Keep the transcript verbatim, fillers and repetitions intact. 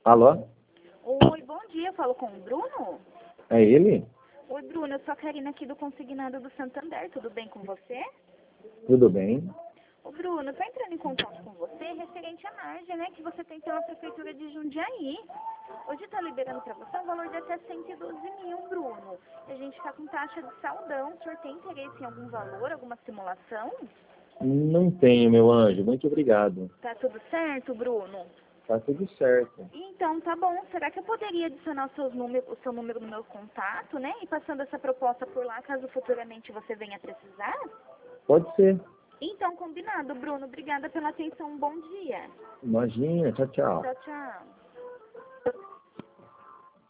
Alô? Oi, bom dia, eu falo com o Bruno? É ele? Oi, Bruno, eu sou a Karina aqui do Consignado do Santander, tudo bem com você? Tudo bem? Ô, Bruno, eu tô entrando em contato com você referente à margem, né, que você tem pela Prefeitura de Jundiaí. Hoje tá liberando pra você um valor de até cento e doze mil, Bruno. E a gente tá com taxa de saldão. O senhor tem interesse em algum valor, alguma simulação? Não tenho, meu anjo. Muito obrigado. Tá tudo certo, Bruno? Tá tudo certo. Então, tá bom. Será que eu poderia adicionar os seus números, o seu número no meu contato, né? E passando essa proposta por lá, caso futuramente você venha precisar? Pode ser. Então, combinado, Bruno. Obrigada pela atenção. Um bom dia. Imagina. Tchau, tchau. Tchau, tchau.